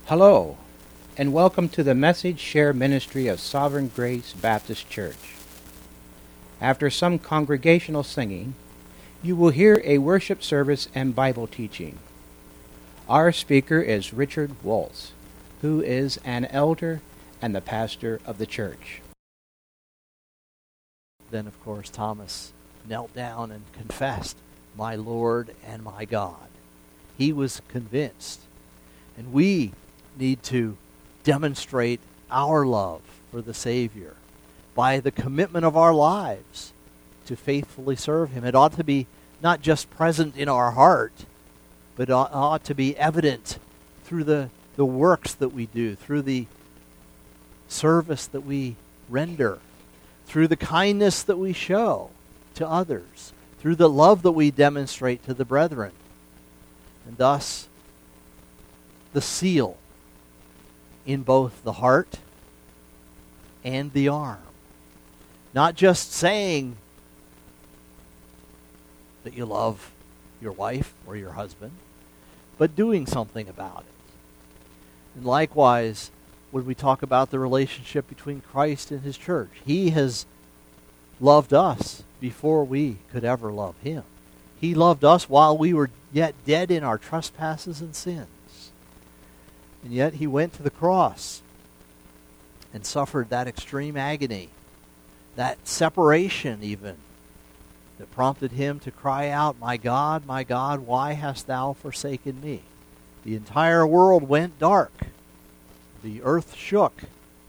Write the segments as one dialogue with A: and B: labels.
A: Hello, and welcome to the Message Share Ministry of Sovereign Grace Baptist Church. After some congregational singing, you will hear a worship service and Bible teaching. Our speaker is Richard Waltz, who is an elder and the pastor of the church.
B: Then, of course, Thomas knelt down and confessed, "My Lord and my God." He was convinced. And we need to demonstrate our love for the Savior by the commitment of our lives to faithfully serve Him. It ought to be not just present in our heart, but ought to be evident through the works that we do, through the service that we render, through the kindness that we show to others, through the love that we demonstrate to the brethren. And thus, the seal in both the heart and the arm. Not just saying that you love your wife or your husband, but doing something about it. And likewise, when we talk about the relationship between Christ and His church, He has loved us before we could ever love Him. He loved us while we were yet dead in our trespasses and sins. And yet He went to the cross and suffered that extreme agony, that separation even, that prompted Him to cry out, my God, why hast Thou forsaken me?" The entire world went dark. The earth shook.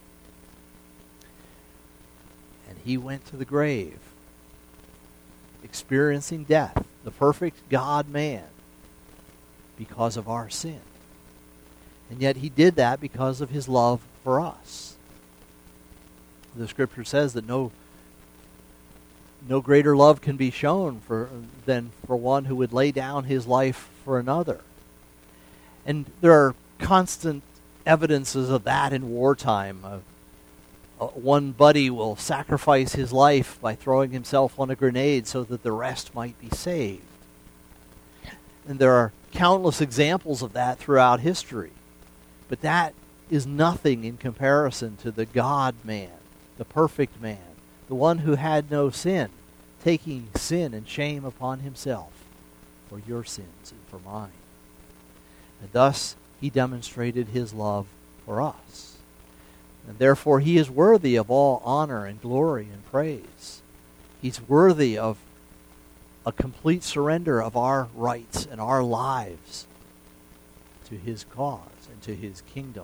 B: And He went to the grave, experiencing death, the perfect God-man, because of our sin. And yet He did that because of His love for us. The Scripture says that no greater love can be shown than for one who would lay down his life for another. And there are constant evidences of that in wartime. One buddy will sacrifice his life by throwing himself on a grenade so that the rest might be saved. And there are countless examples of that throughout history. But that is nothing in comparison to the God-man, the perfect man, the one who had no sin, taking sin and shame upon Himself for your sins and for mine. And thus He demonstrated His love for us. And therefore He is worthy of all honor and glory and praise. He's worthy of a complete surrender of our rights and our lives to His cause and to His kingdom.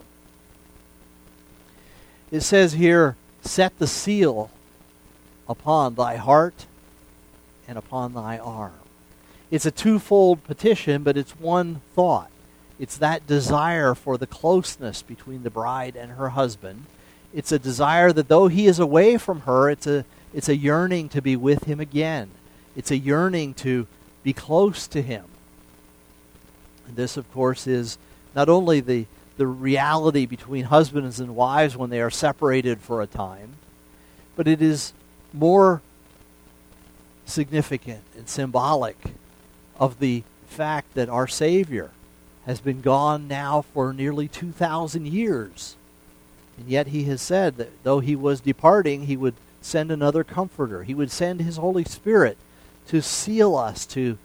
B: It says here, "Set the seal upon thy heart and upon thy arm." It's a twofold petition, but it's one thought. It's that desire for the closeness between the bride and her husband. It's a desire that though he is away from her, it's a yearning to be with him again. It's a yearning to be close to him. And this, of course, is not only the reality between husbands and wives when they are separated for a time, but it is more significant and symbolic of the fact that our Savior has been gone now for nearly 2,000 years. And yet He has said that though He was departing, He would send another Comforter. He would send His Holy Spirit to seal us, to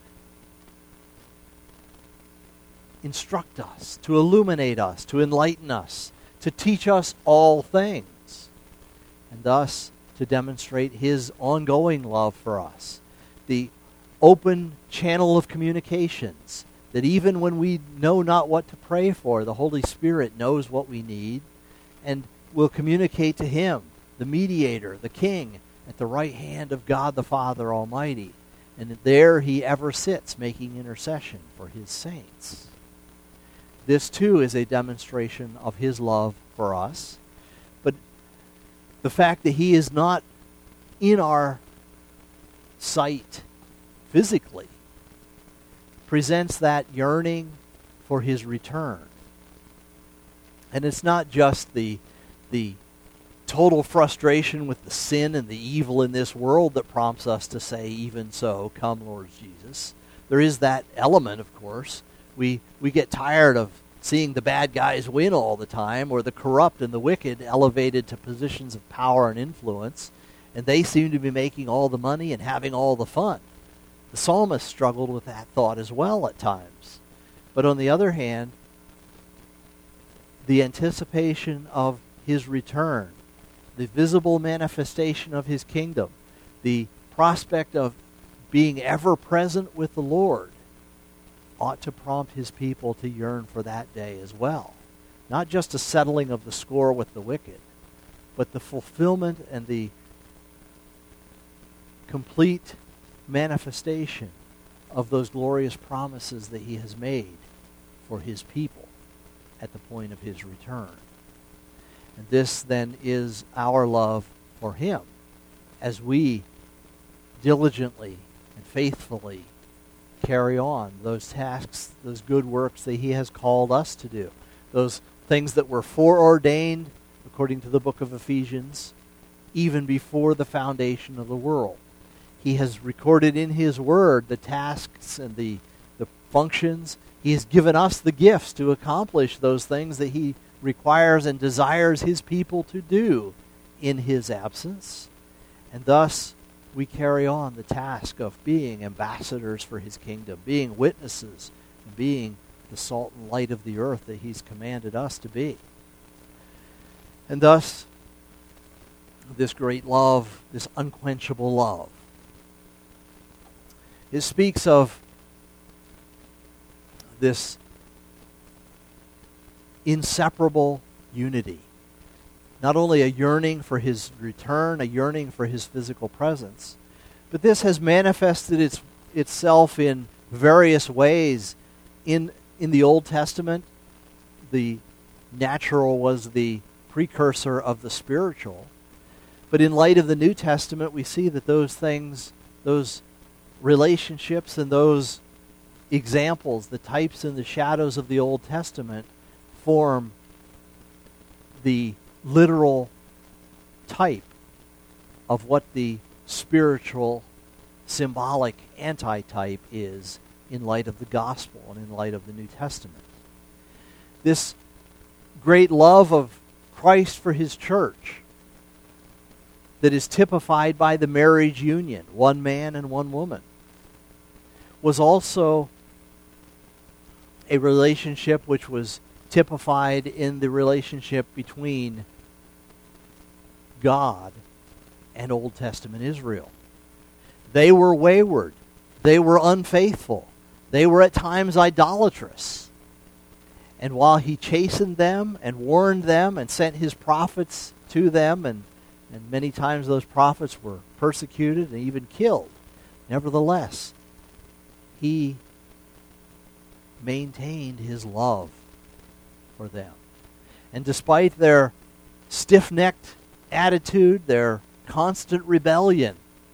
B: instruct us, to illuminate us, to enlighten us, to teach us all things, and thus to demonstrate His ongoing love for us. The open channel of communications, that even when we know not what to pray for, the Holy Spirit knows what we need and will communicate to Him, the mediator, the King, at the right hand of God the Father Almighty. And there He ever sits, making intercession for His saints. This too is a demonstration of His love for us. But the fact that He is not in our sight physically presents that yearning for His return. And it's not just the total frustration with the sin and the evil in this world that prompts us to say, "Even so, come, Lord Jesus." There is that element, of course. We get tired of seeing the bad guys win all the time, or the corrupt and the wicked elevated to positions of power and influence, and they seem to be making all the money and having all the fun. The psalmist struggled with that thought as well at times. But on the other hand, the anticipation of his return, the visible manifestation of his kingdom, the prospect of being ever present with the Lord, ought to prompt his people to yearn for that day as well. Not just a settling of the score with the wicked, but the fulfillment and the complete manifestation of those glorious promises that he has made for his people at the point of his return. And this then is our love for him as we diligently and faithfully carry on those tasks, those good works that he has called us to do, those things that were foreordained, according to the book of Ephesians, even before the foundation of the world. He has recorded in his word the tasks and the functions. He has given us the gifts to accomplish those things that he requires and desires his people to do in his absence. And thus, we carry on the task of being ambassadors for his kingdom, being witnesses, and being the salt and light of the earth that he's commanded us to be. And thus, this great love, this unquenchable love, it speaks of this inseparable unity. Not only a yearning for his return, a yearning for his physical presence, but this has manifested itself in various ways. In the Old Testament, the natural was the precursor of the spiritual. But in light of the New Testament, we see that those things, those relationships and those examples, the types and the shadows of the Old Testament, form the literal type of what the spiritual, symbolic antitype is in light of the gospel and in light of the New Testament. This great love of Christ for his church that is typified by the marriage union, one man and one woman, was also a relationship which was typified in the relationship between God and Old Testament Israel. They were wayward. They were unfaithful. They were at times idolatrous. And while he chastened them and warned them and sent his prophets to them, and many times those prophets were persecuted and even killed, nevertheless, he maintained his love for them. And despite their stiff-necked attitude, their constant rebellion,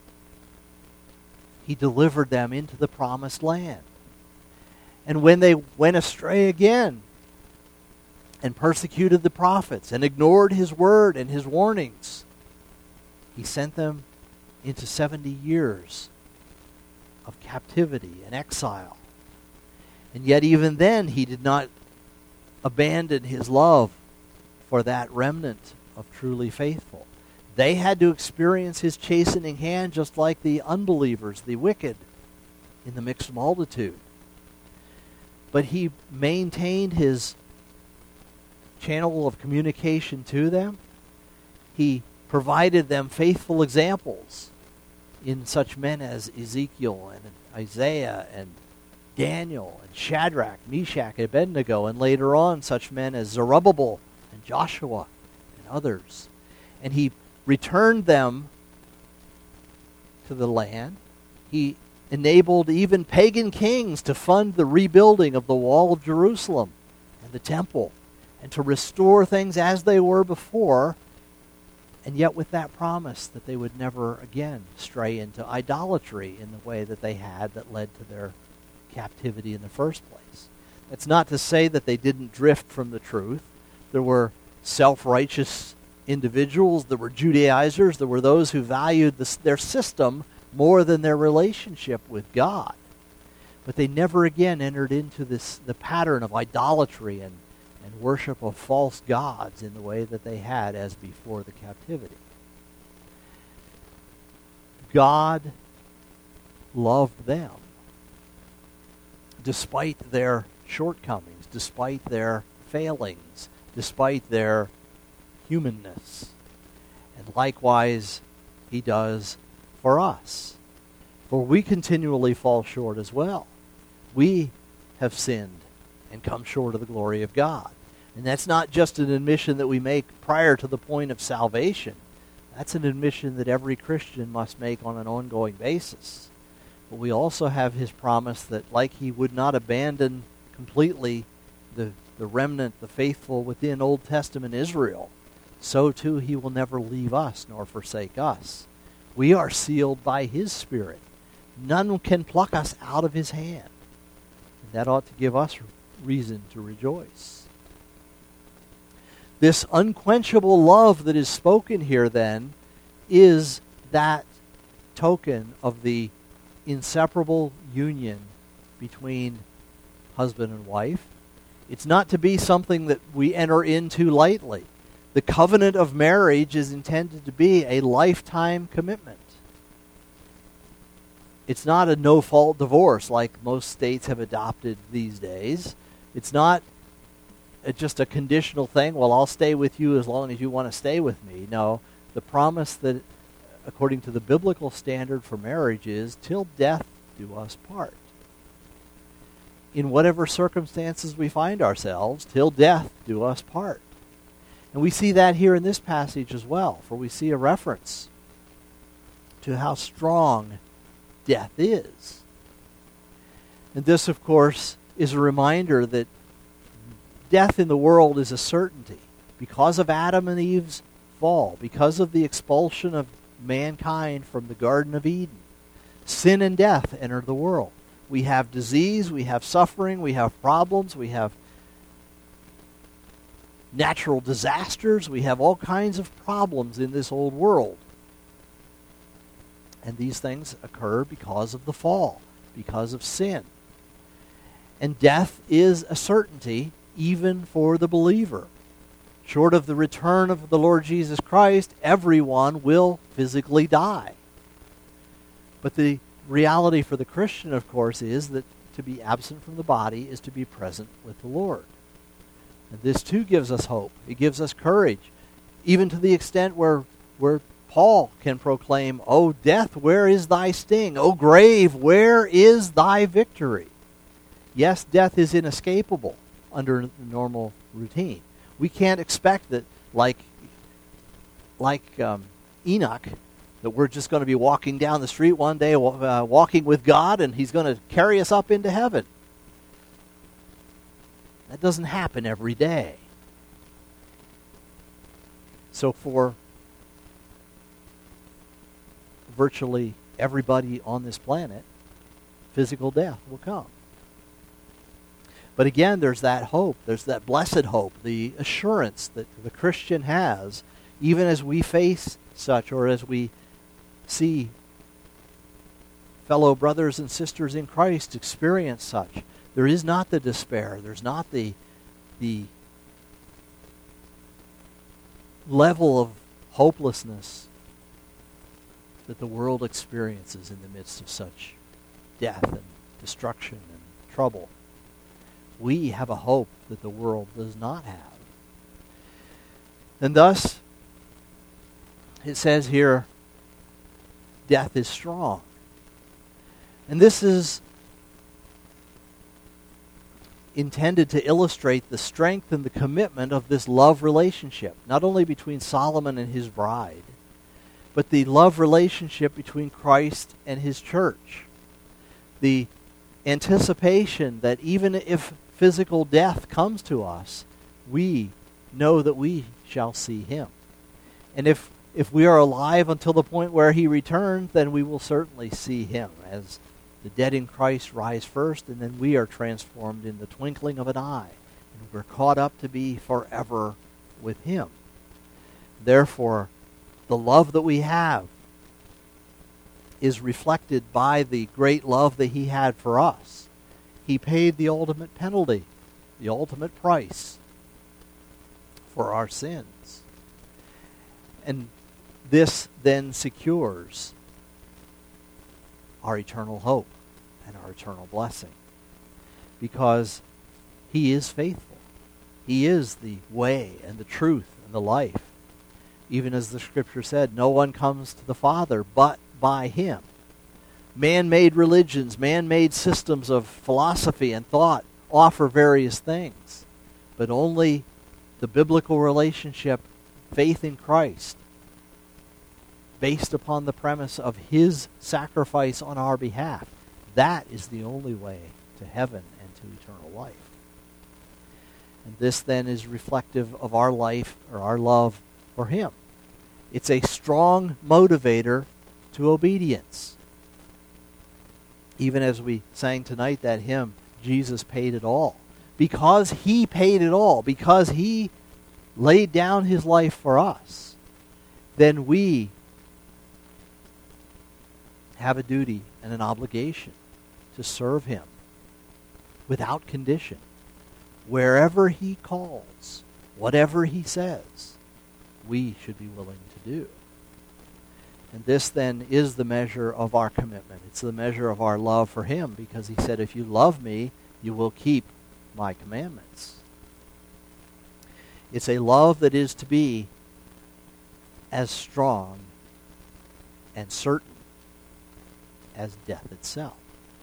B: he delivered them into the promised land. And when they went astray again and persecuted the prophets and ignored his word and his warnings, he sent them into 70 years of captivity and exile. And yet even then he did not abandon his love for that remnant of truly faithful. They had to experience his chastening hand just like the unbelievers, the wicked, in the mixed multitude. But he maintained his channel of communication to them. He provided them faithful examples in such men as Ezekiel and Isaiah and Daniel and Shadrach, Meshach, and Abednego, and later on such men as Zerubbabel and Joshua and others. And he returned them to the land. He enabled even pagan kings to fund the rebuilding of the wall of Jerusalem and the temple, and to restore things as they were before, and yet with that promise that they would never again stray into idolatry in the way that they had that led to their captivity in the first place. That's not to say that they didn't drift from the truth. There were self-righteous individuals, there were Judaizers, there were those who valued their system more than their relationship with God. But they never again entered into the pattern of idolatry and worship of false gods in the way that they had as before the captivity. God loved them despite their shortcomings, despite their failings, despite their humanness. And likewise, he does for us. For we continually fall short as well. We have sinned and come short of the glory of God. And that's not just an admission that we make prior to the point of salvation. That's an admission that every Christian must make on an ongoing basis. But we also have his promise that like he would not abandon completely the remnant, the faithful within Old Testament Israel, so too he will never leave us nor forsake us. We are sealed by his Spirit. None can pluck us out of his hand. And that ought to give us reason to rejoice. This unquenchable love that is spoken here, then, is that token of the inseparable union between husband and wife. It's not to be something that we enter into lightly. The covenant of marriage is intended to be a lifetime commitment. It's not a no-fault divorce like most states have adopted these days. It's not just a conditional thing, well, I'll stay with you as long as you want to stay with me. No, the promise that, according to the biblical standard for marriage, is till death do us part. In whatever circumstances we find ourselves, till death do us part. And we see that here in this passage as well, for we see a reference to how strong death is. And this, of course, is a reminder that death in the world is a certainty. Because of Adam and Eve's fall, because of the expulsion of mankind from the Garden of Eden, sin and death enter the world. We have disease, we have suffering, we have problems, we have natural disasters, we have all kinds of problems in this old world. And these things occur because of the fall, because of sin. And death is a certainty even for the believer. Short of the return of the Lord Jesus Christ, everyone will physically die. But the reality for the Christian, of course, is that to be absent from the body is to be present with the Lord. And this too gives us hope. It gives us courage, even to the extent where Paul can proclaim, "O death, where is thy sting? O grave, where is thy victory?" Yes, death is inescapable under the normal routine. We can't expect that, like Enoch, that we're just going to be walking down the street one day, walking with God, and he's going to carry us up into heaven. That doesn't happen every day. So for virtually everybody on this planet, physical death will come. But again, there's that hope. There's that blessed hope, the assurance that the Christian has, even as we face such, or as we see fellow brothers and sisters in Christ experience such. There is not the despair. There's not the level of hopelessness that the world experiences in the midst of such death and destruction and trouble. We have a hope that the world does not have. And thus, it says here, death is strong. And this is intended to illustrate the strength and the commitment of this love relationship, not only between Solomon and his bride, but the love relationship between Christ and his church. The anticipation that even if physical death comes to us, we know that we shall see him. And if we are alive until the point where he returns, then we will certainly see him, as the dead in Christ rise first, and then we are transformed in the twinkling of an eye, and we're caught up to be forever with him. Therefore, the love that we have is reflected by the great love that he had for us. He paid the ultimate penalty, the ultimate price, for our sins. And this then secures our eternal hope and our eternal blessing, because he is faithful. He is the way and the truth and the life. Even as the scripture said, no one comes to the Father but by him. Man-made religions, man-made systems of philosophy and thought offer various things, but only the biblical relationship, faith in Christ, based upon the premise of his sacrifice on our behalf, that is the only way to heaven and to eternal life. And this then is reflective of our life, or our love for him. It's a strong motivator to obedience. Even as we sang tonight that hymn, Jesus paid it all. Because he paid it all, because he laid down his life for us, then we have a duty and an obligation to serve him without condition. Wherever he calls, whatever he says, we should be willing to do. And this then is the measure of our commitment. It's the measure of our love for him, because he said, if you love me, you will keep my commandments. It's a love that is to be as strong and certain as death itself.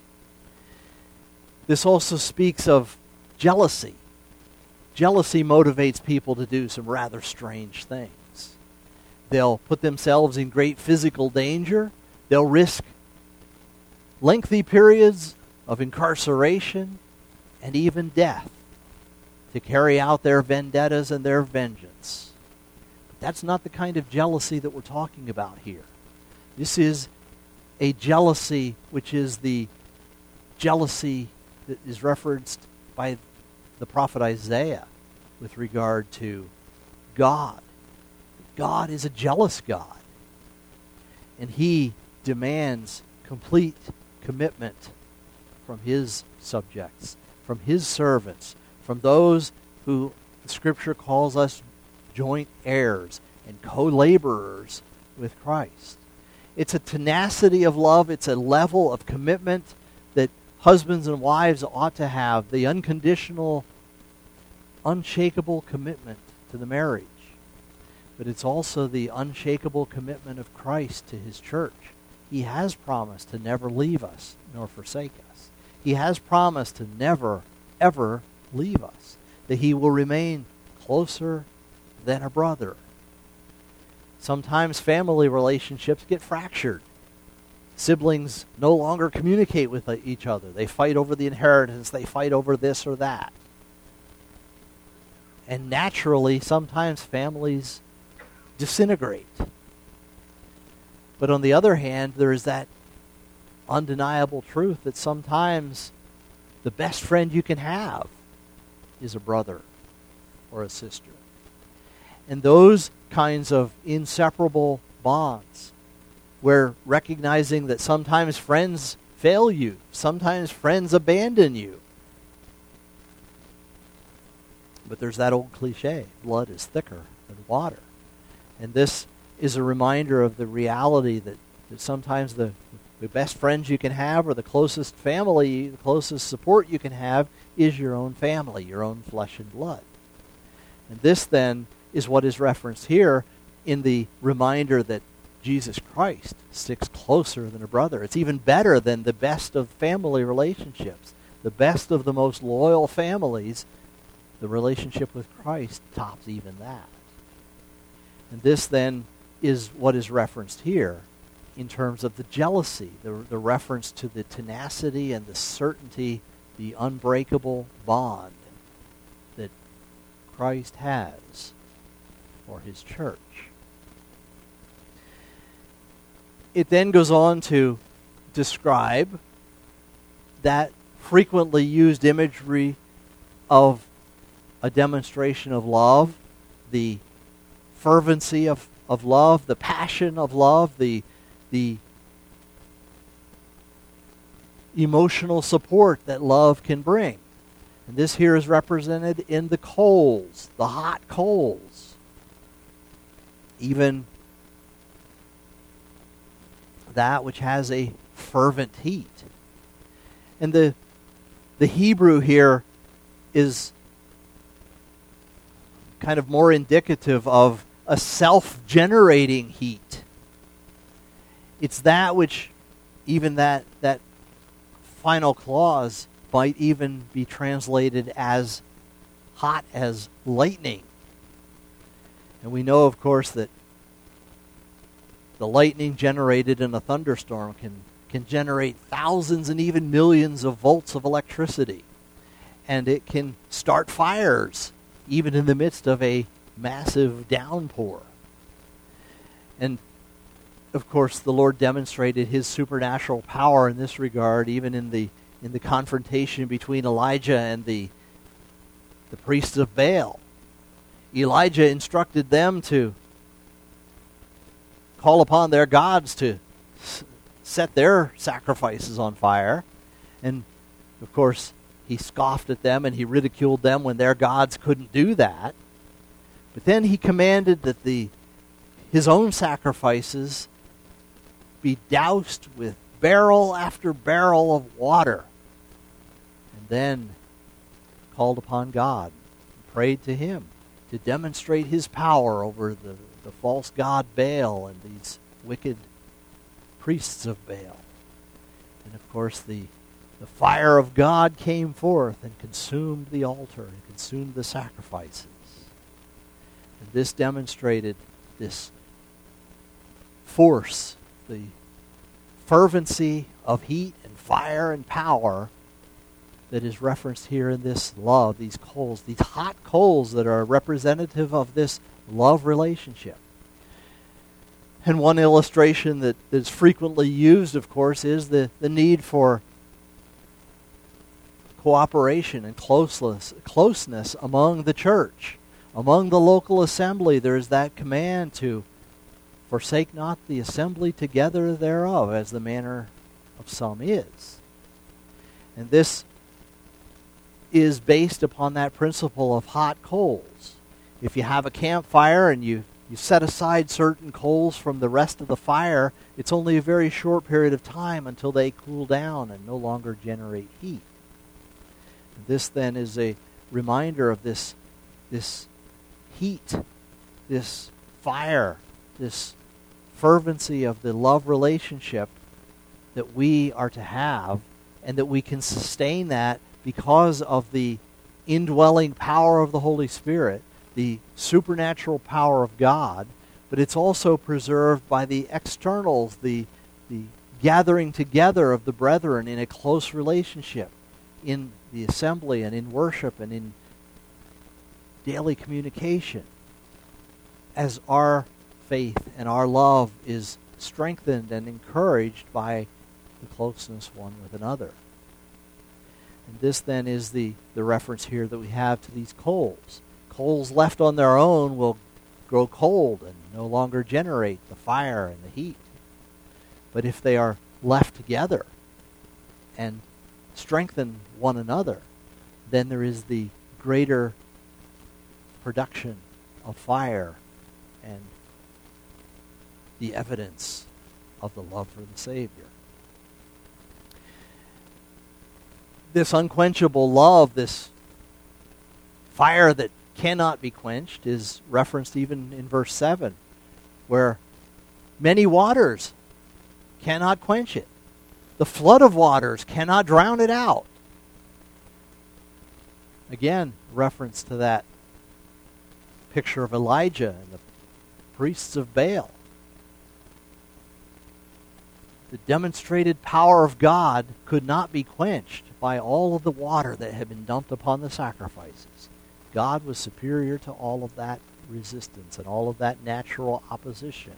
B: This also speaks of jealousy. Jealousy motivates people to do some rather strange things. They'll put themselves in great physical danger. They'll risk lengthy periods of incarceration and even death to carry out their vendettas and their vengeance. But that's not the kind of jealousy that we're talking about here. This is a jealousy which is the jealousy that is referenced by the prophet Isaiah with regard to God. God is a jealous God, and he demands complete commitment from his subjects, from his servants, from those who the Scripture calls us joint heirs and co-laborers with Christ. It's a tenacity of love. It's a level of commitment that husbands and wives ought to have, the unconditional, unshakable commitment to the marriage. But it's also the unshakable commitment of Christ to his church. He has promised to never leave us nor forsake us. He has promised to never, ever leave us, that he will remain closer than a brother. Sometimes family relationships get fractured. Siblings no longer communicate with each other. They fight over the inheritance. They fight over this or that. And naturally, sometimes families disintegrate. But on the other hand, there is that undeniable truth that sometimes the best friend you can have is a brother or a sister. And those kinds of inseparable bonds, where recognizing that sometimes friends fail you, sometimes friends abandon you. But there's that old cliche, blood is thicker than water. And this is a reminder of the reality that sometimes the best friends you can have, or the closest family, the closest support you can have, is your own family, your own flesh and blood. And this then is what is referenced here in the reminder that Jesus Christ sticks closer than a brother. It's even better than the best of family relationships. The best of the most loyal families, the relationship with Christ tops even that. And this then is what is referenced here in terms of the jealousy, the reference to the tenacity and the certainty, the unbreakable bond that Christ has for his church. It then goes on to describe that frequently used imagery of a demonstration of love, the fervency of love, the passion of love, the emotional support that love can bring. And this here is represented in the coals, the hot coals. Even that which has a fervent heat. And the Hebrew here is kind of more indicative of a self-generating heat. It's that which, even that final clause might even be translated as hot as lightning. And we know, of course, that the lightning generated in a thunderstorm can generate thousands and even millions of volts of electricity. And it can start fires, even in the midst of a massive downpour. And, of course, the Lord demonstrated his supernatural power in this regard, even in the confrontation between Elijah and the priests of Baal. Elijah instructed them to call upon their gods to set their sacrifices on fire. And, of course, he scoffed at them and he ridiculed them when their gods couldn't do that. But then he commanded that his own sacrifices be doused with barrel after barrel of water. And then called upon God and prayed to him to demonstrate his power over the false god Baal and these wicked priests of Baal. And of course the fire of God came forth and consumed the altar and consumed the sacrifices. And this demonstrated this force, the fervency of heat and fire and power that is referenced here in this love, these coals, these hot coals that are representative of this love relationship. And one illustration that is frequently used, of course, is the need for cooperation and closeness among the church. Among the local assembly, there is that command to forsake not the assembly together thereof, as the manner of some is. And this is based upon that principle of hot coals. If you have a campfire and you set aside certain coals from the rest of the fire, it's only a very short period of time until they cool down and no longer generate heat. And this then is a reminder of this heat, this fire, this fervency of the love relationship that we are to have, and that we can sustain that because of the indwelling power of the Holy Spirit, the supernatural power of God, but it's also preserved by the externals, the gathering together of the brethren in a close relationship in the assembly and in worship and in daily communication, as our faith and our love is strengthened and encouraged by the closeness one with another. And this then is the reference here that we have to these coals. Coals left on their own will grow cold and no longer generate the fire and the heat. But if they are left together and strengthen one another, then there is the greater production of fire and the evidence of the love for the Savior. This unquenchable love, this fire that cannot be quenched, is referenced even in verse 7, where many waters cannot quench it. The flood of waters cannot drown it out. Again, reference to that picture of Elijah and the priests of Baal. The demonstrated power of God could not be quenched by all of the water that had been dumped upon the sacrifices. God was superior to all of that resistance and all of that natural opposition.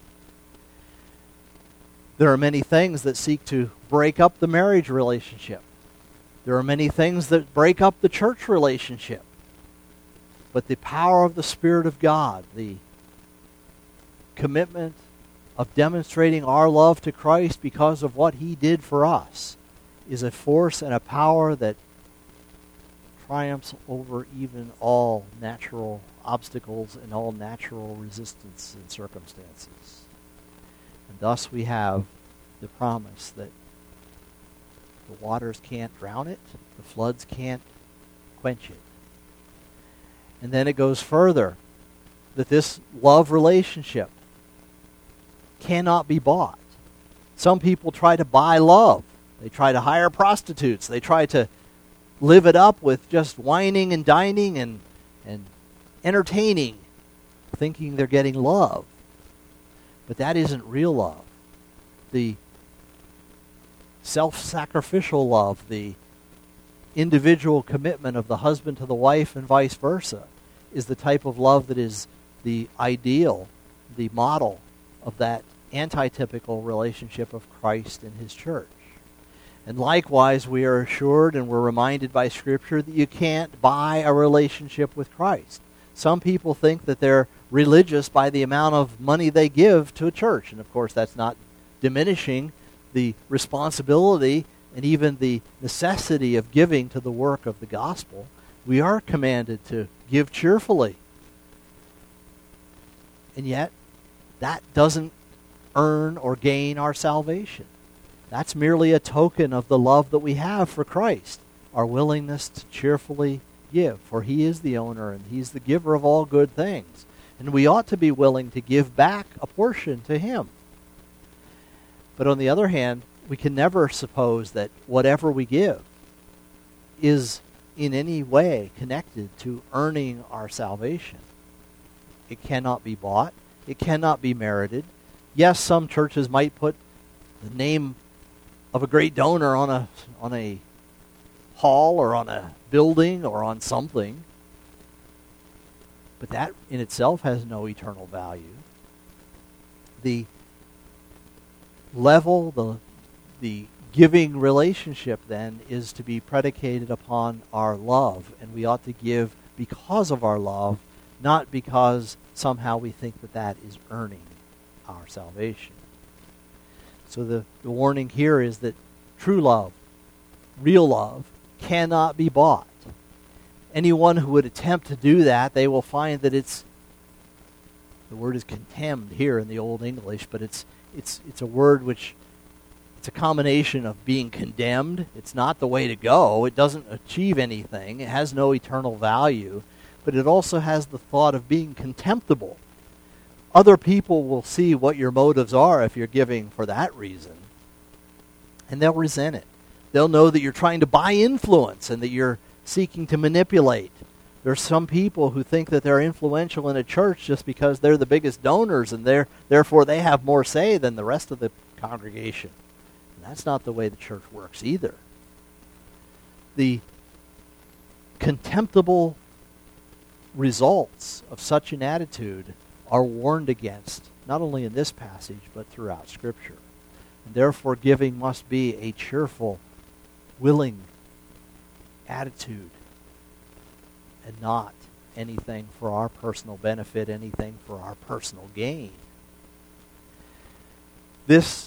B: There are many things that seek to break up the marriage relationship. There are many things that break up the church relationship. But the power of the Spirit of God, the commitment of demonstrating our love to Christ because of what He did for us, is a force and a power that triumphs over even all natural obstacles and all natural resistance and circumstances. And thus we have the promise that the waters can't drown it, the floods can't quench it. And then it goes further, that this love relationship cannot be bought. Some people try to buy love. They try to hire prostitutes. They try to live it up with just whining and dining and entertaining, thinking they're getting love. But that isn't real love. The self-sacrificial love, the individual commitment of the husband to the wife and vice versa, is the type of love that is the ideal, the model of that antitypical relationship of Christ and his church. And likewise, we are assured and we're reminded by Scripture that you can't buy a relationship with Christ. Some people think that they're religious by the amount of money they give to a church. And of course, that's not diminishing the responsibility and even the necessity of giving to the work of the gospel. We are commanded to give cheerfully. And yet, that doesn't earn or gain our salvation. That's merely a token of the love that we have for Christ, our willingness to cheerfully give, for he is the owner and he's the giver of all good things. And we ought to be willing to give back a portion to him. But on the other hand, we can never suppose that whatever we give is in any way connected to earning our salvation. It cannot be bought. It cannot be merited. Yes, some churches might put the name of a great donor on a hall or on a building or on something. But that in itself has no eternal value. The level, the giving relationship then is to be predicated upon our love. And we ought to give because of our love, not because somehow we think that that is earning our salvation. So the warning here is that true love, real love, cannot be bought. Anyone who would attempt to do that, they will find that the word is contemned here in the Old English, but it's a word which, it's a combination of being condemned. It's not the way to go. It doesn't achieve anything. It has no eternal value. But it also has the thought of being contemptible. Other people will see what your motives are if you're giving for that reason, and they'll resent it. They'll know that you're trying to buy influence and that you're seeking to manipulate. There's some people who think that they're influential in a church just because they're the biggest donors and therefore they have more say than the rest of the congregation. And that's not the way the church works either. The contemptible results of such an attitude are warned against, not only in this passage, but throughout Scripture. And therefore, giving must be a cheerful, willing attitude, and not anything for our personal benefit, anything for our personal gain. This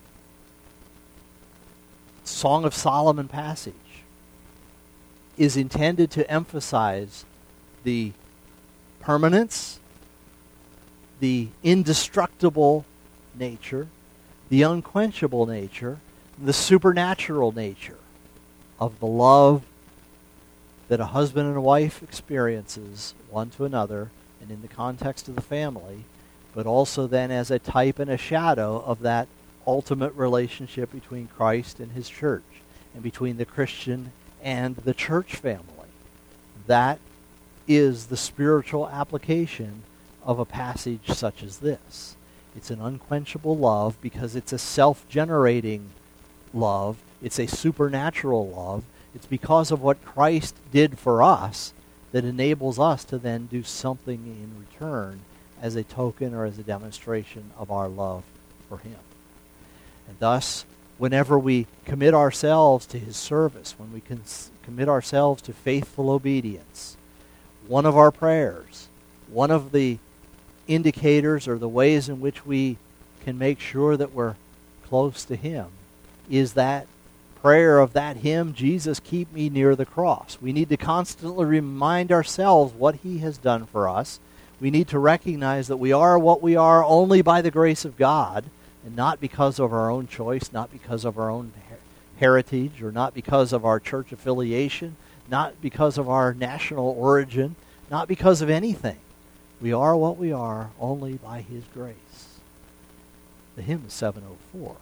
B: Song of Solomon passage is intended to emphasize the permanence, the indestructible nature, the unquenchable nature, the supernatural nature of the love that a husband and a wife experiences one to another and in the context of the family, but also then as a type and a shadow of that ultimate relationship between Christ and his church and between the Christian and the church family. That is the spiritual application of a passage such as this. It's an unquenchable love because it's a self-generating love. It's a supernatural love. It's because of what Christ did for us that enables us to then do something in return as a token or as a demonstration of our love for him. And thus, whenever we commit ourselves to his service, when we commit ourselves to faithful obedience, one of our prayers, one of the indicators or the ways in which we can make sure that we're close to him is that prayer of that hymn, Jesus, keep me near the cross. We need to constantly remind ourselves what he has done for us. We need to recognize that we are what we are only by the grace of God, and not because of our own choice, not because of our own heritage, or not because of our church affiliation, not because of our national origin, not because of anything. We are what we are only by his grace. The hymn is 704.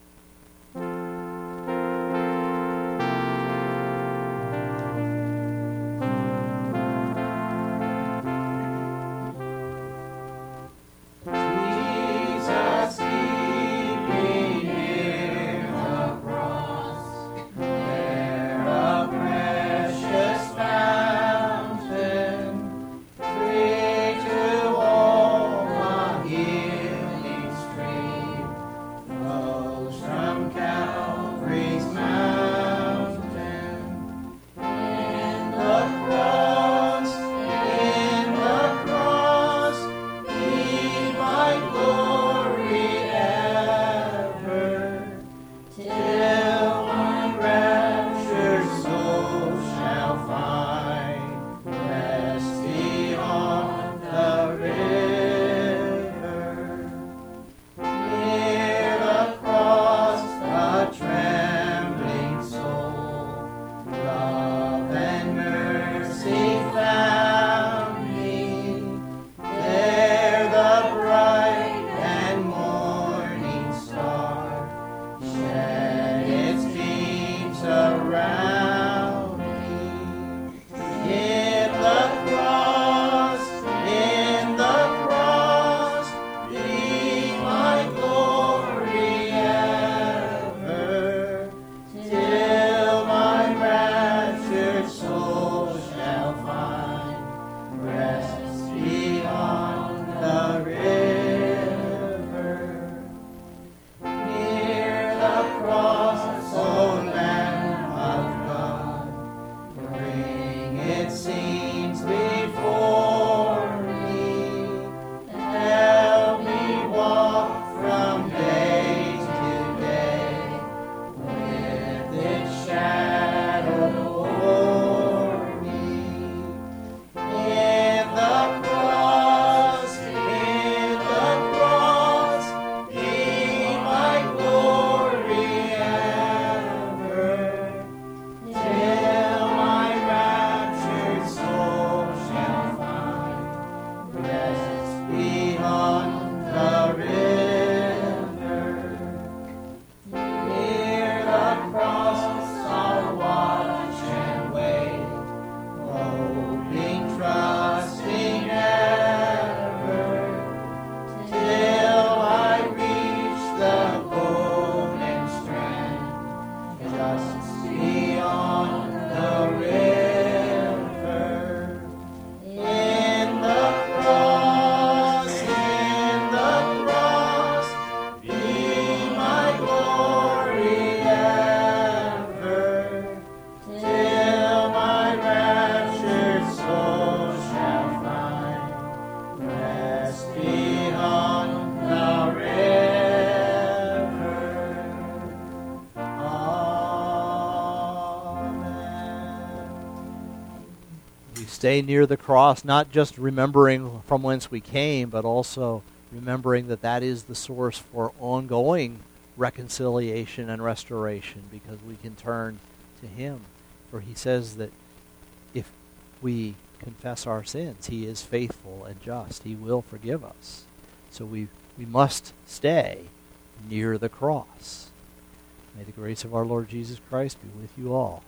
B: Stay near the cross, not just remembering from whence we came, but also remembering that that is the source for ongoing reconciliation and restoration, because we can turn to him. For he says that if we confess our sins, he is faithful and just. He will forgive us. So we must stay near the cross. May the grace of our Lord Jesus Christ be with you all.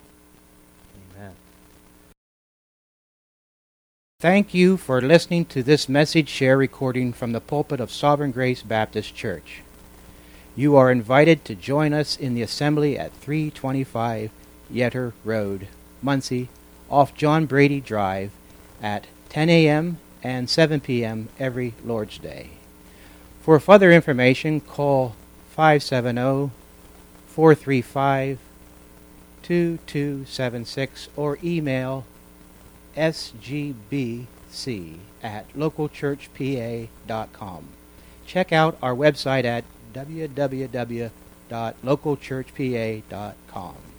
B: Amen.
A: Thank you for listening to this message share recording from the pulpit of Sovereign Grace Baptist Church. You are invited to join us in the assembly at 325 Yetter Road, Muncie, off John Brady Drive at 10 a.m. and 7 p.m. every Lord's Day. For further information, call 570-435-2276 or email sgbc@localchurchpa.com. Check out our website at www.sgbc.org. www.localchurchpa.com.